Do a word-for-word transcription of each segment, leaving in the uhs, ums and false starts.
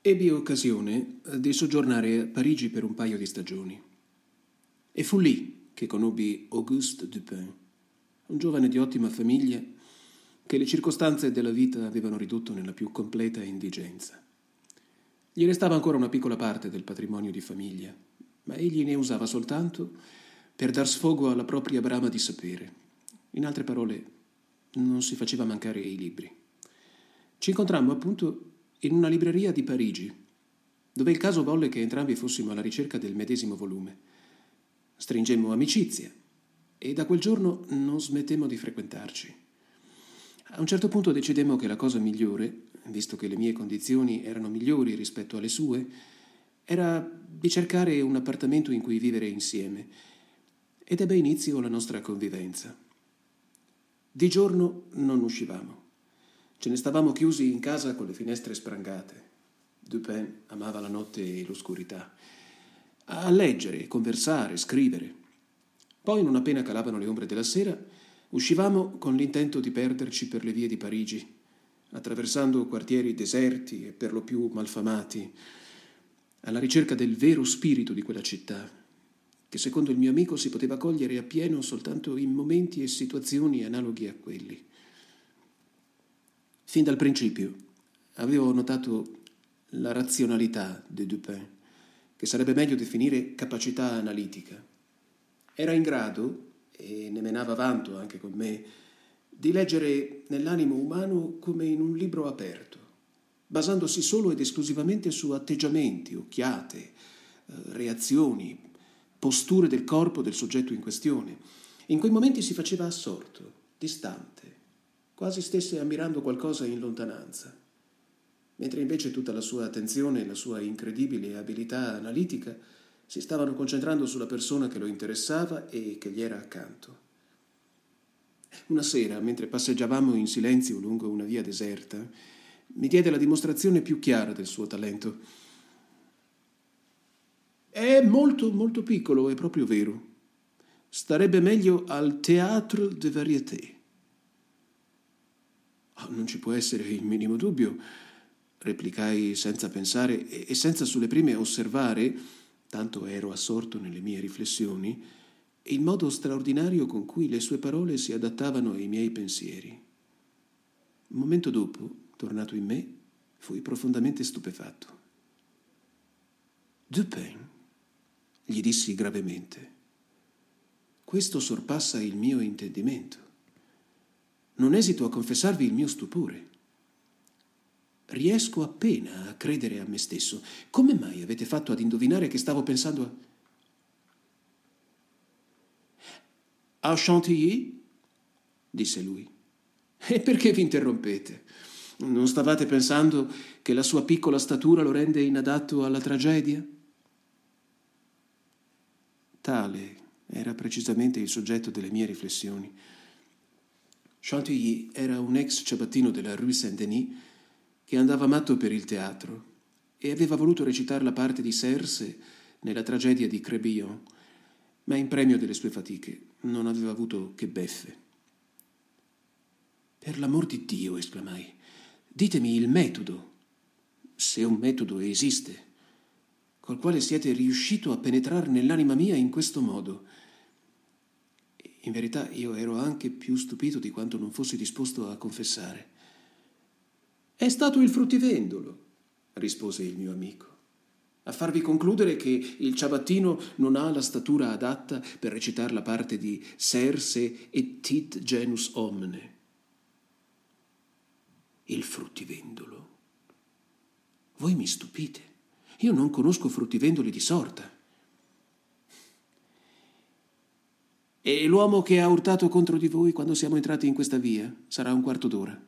Ebbi occasione di soggiornare a Parigi per un paio di stagioni. E fu lì che conobbi Auguste Dupin, un giovane di ottima famiglia che le circostanze della vita avevano ridotto nella più completa indigenza. Gli restava ancora una piccola parte del patrimonio di famiglia, ma egli ne usava soltanto per dar sfogo alla propria brama di sapere. In altre parole, non si faceva mancare i libri. Ci incontrammo appunto in una libreria di Parigi, dove il caso volle che entrambi fossimo alla ricerca del medesimo volume. Stringemmo amicizia e da quel giorno non smettemmo di frequentarci. A un certo punto decidemmo che la cosa migliore, visto che le mie condizioni erano migliori rispetto alle sue, era di cercare un appartamento in cui vivere insieme, ed ebbe inizio la nostra convivenza. Di giorno non uscivamo. Ce ne stavamo chiusi in casa con le finestre sprangate. Dupin amava la notte e l'oscurità. A leggere, conversare, scrivere. Poi, non appena calavano le ombre della sera, uscivamo con l'intento di perderci per le vie di Parigi, attraversando quartieri deserti e per lo più malfamati, alla ricerca del vero spirito di quella città, che secondo il mio amico si poteva cogliere appieno soltanto in momenti e situazioni analoghi a quelli. Fin dal principio avevo notato la razionalità di Dupin, che sarebbe meglio definire capacità analitica. Era in grado, e ne menava vanto anche con me, di leggere nell'animo umano come in un libro aperto, basandosi solo ed esclusivamente su atteggiamenti, occhiate, reazioni, posture del corpo del soggetto in questione. In quei momenti si faceva assorto, distante, quasi stesse ammirando qualcosa in lontananza, mentre invece tutta la sua attenzione e la sua incredibile abilità analitica si stavano concentrando sulla persona che lo interessava e che gli era accanto. Una sera, mentre passeggiavamo in silenzio lungo una via deserta, mi diede la dimostrazione più chiara del suo talento. È molto, molto piccolo, è proprio vero. Starebbe meglio al Théâtre des Variétés. Oh, non ci può essere il minimo dubbio, replicai senza pensare e senza sulle prime osservare, tanto ero assorto nelle mie riflessioni, il modo straordinario con cui le sue parole si adattavano ai miei pensieri. Un momento dopo, tornato in me, fui profondamente stupefatto. Dupin, gli dissi gravemente, questo sorpassa il mio intendimento. Non esito a confessarvi il mio stupore. Riesco appena a credere a me stesso. Come mai avete fatto ad indovinare che stavo pensando a... A Chantilly? Disse lui. E perché vi interrompete? Non stavate pensando che la sua piccola statura lo rende inadatto alla tragedia? Tale era precisamente il soggetto delle mie riflessioni. Chantilly era un ex ciabattino della Rue Saint-Denis che andava matto per il teatro e aveva voluto recitare la parte di Serse nella tragedia di Crébillon, ma in premio delle sue fatiche non aveva avuto che beffe. Per l'amor di Dio, esclamai, ditemi il metodo, se un metodo esiste, col quale siete riuscito a penetrare nell'anima mia in questo modo. In verità io ero anche più stupito di quanto non fossi disposto a confessare. È stato il fruttivendolo, rispose il mio amico, a farvi concludere che il ciabattino non ha la statura adatta per recitare la parte di Serse et tit genus omne. Il fruttivendolo. Voi mi stupite. Io non conosco fruttivendoli di sorta. E l'uomo che ha urtato contro di voi quando siamo entrati in questa via sarà un quarto d'ora.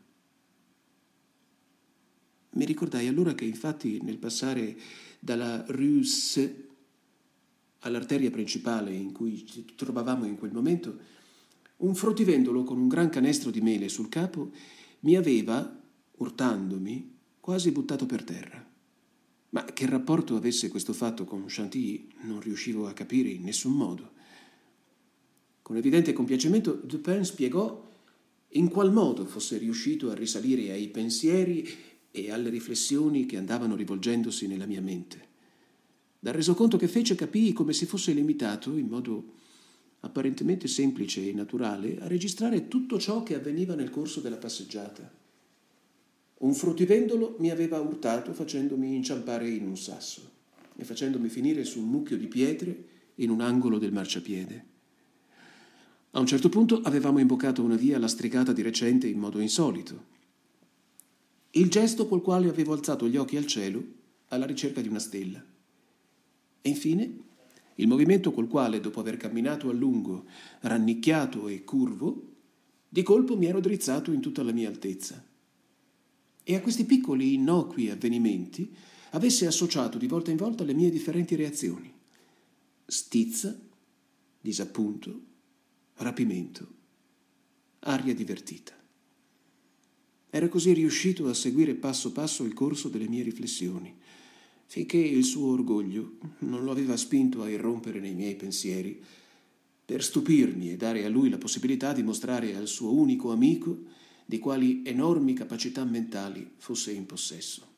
Mi ricordai allora che infatti nel passare dalla Rue S all'arteria principale in cui ci trovavamo in quel momento, un fruttivendolo con un gran canestro di mele sul capo mi aveva, urtandomi, quasi buttato per terra. Ma che rapporto avesse questo fatto con Chantilly non riuscivo a capire in nessun modo. Con evidente compiacimento, Dupin spiegò in qual modo fosse riuscito a risalire ai pensieri e alle riflessioni che andavano rivolgendosi nella mia mente. Dal resoconto che fece capii come si fosse limitato, in modo apparentemente semplice e naturale, a registrare tutto ciò che avveniva nel corso della passeggiata. Un fruttivendolo mi aveva urtato facendomi inciampare in un sasso e facendomi finire su un mucchio di pietre in un angolo del marciapiede. A un certo punto avevamo imboccato una via lastricata di recente in modo insolito. Il gesto col quale avevo alzato gli occhi al cielo alla ricerca di una stella. E infine il movimento col quale, dopo aver camminato a lungo, rannicchiato e curvo, di colpo mi ero drizzato in tutta la mia altezza. E a questi piccoli innocui avvenimenti avesse associato di volta in volta le mie differenti reazioni: stizza, disappunto, rapimento, aria divertita. Era così riuscito a seguire passo passo il corso delle mie riflessioni, finché il suo orgoglio non lo aveva spinto a irrompere nei miei pensieri per stupirmi e dare a lui la possibilità di mostrare al suo unico amico di quali enormi capacità mentali fosse in possesso.